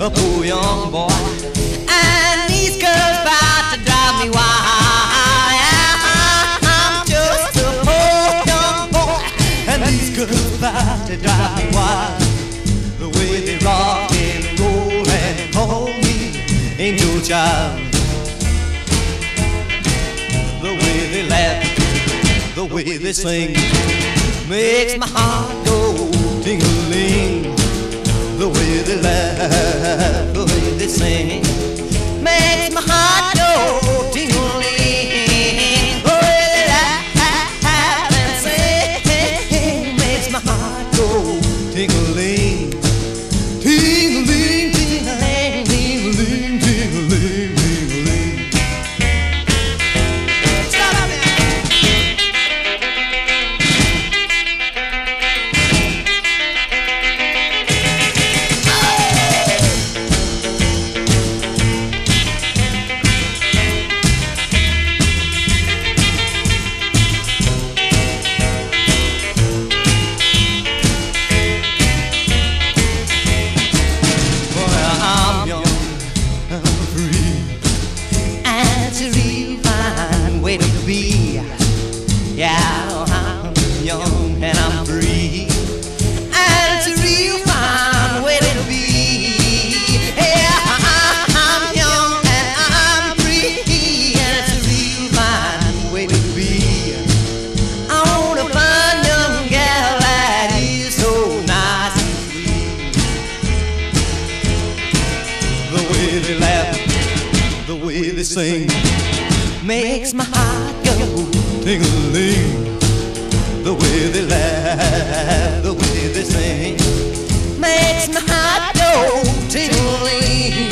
a poor young boy. And these girls about to drive me wild. I'm just a poor young boy, and these girls about to drive me wild. The way they rock and roll and call me angel child. The way they laugh, the way they sing, makes my heart go ting-a-ling. The way they laugh, the way they sing, makes my heart go ting-a-ling. The way they laugh and sing, makes my heart go ting-a-ling. Ting-a-ling, ting-a-ling, ting-a-ling, ting-a-ling, ting-a-ling. Stop out there. Yeah, I'm young and I'm free, and it's a real fine way to be. Yeah, I'm young and I'm free, and it's a real fine way to be. I wanna find a young gal that is so nice and sweet. The way they laugh, the way they sing, makes my heart go ting-a-ling. The way they laugh, the way they sing, makes my heart go ting-a-ling.